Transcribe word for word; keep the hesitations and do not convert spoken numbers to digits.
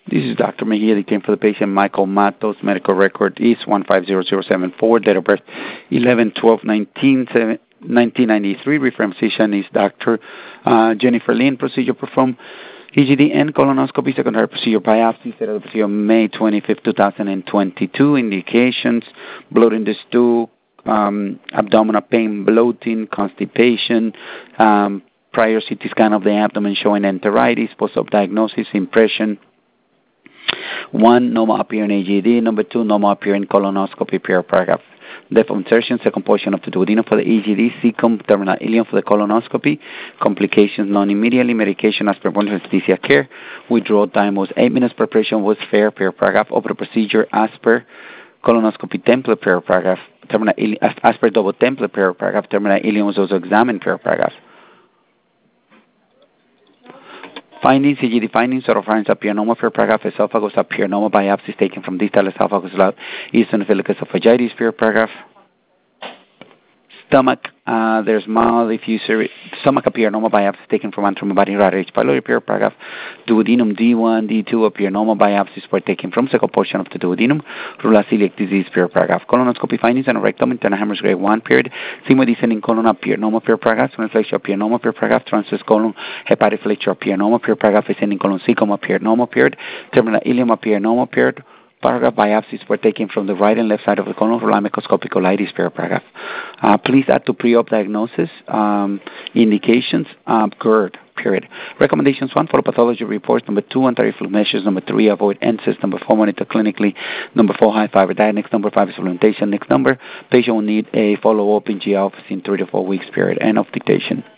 This is Doctor Mejia, the came for the patient, Michael Matos. Medical record is one five zero zero seven four. Date of birth eleven twelve nineteen ninety-three. Reference physician is Doctor Uh, Jennifer Lynn. Procedure performed E G D and colonoscopy. Secondary procedure biopsy. Set of the procedure May twenty-fifth, twenty twenty-two. Indications: blood in the stool, um, abdominal pain, bloating, constipation, um, prior C T scan of the abdomen showing enteritis, post-op diagnosis, impression. One, normal appearing A G D. Number two, normal appearing colonoscopy, per paragraph. Depth of insertion, second portion of the duodenum for the A G D, cecum, terminal ileum for the colonoscopy. Complications, non-immediately. Medication as per anesthesia care. Withdrawal time was eight minutes. Preparation was fair, per paragraph. Over the procedure as per colonoscopy template, per paragraph. Terminal ileum, as per double template, per paragraph. Terminal ileum was also examined, per paragraph. Findings, E G D findings, oropharynx appear normal, per paragraph. Esophagus appear normal. Biopsies taken from distal esophagus, eosinophilic esophagitis, per paragraph. Stomach, uh, there's mild diffusory. Stomach appear normal. Biopsies taken from antromobody rata H. pylori, per paragraph. Duodenum D one, D two appear normal. Biopsies were taken from second portion of the duodenum. Rural celiac disease, per paragraph. Colonoscopy findings and rectum internal hemorrhage grade one, period. Sigmoid descending colon appear normal, per paragraph. Transverse flexure appear normal, per paragraph. Transverse colon hepatic flexure appear normal, per paragraph. Ascending colon cecum appear normal, period. Terminal ileum appear normal, period. Paragraph biopsies were taken from the right and left side of the colon. Rural microscopic colitis, per paragraph. Uh, please add to pre-op diagnosis um, indications, um, GERD, period. Recommendations: one, follow pathology reports. Number two, anti-reflux measures. Number three, avoid N SAIDs. Number four, monitor clinically. Number four, high fiber diet. Next number five is supplementation. Next number, patient will need a follow-up in G I office in three to four weeks, period. End of dictation.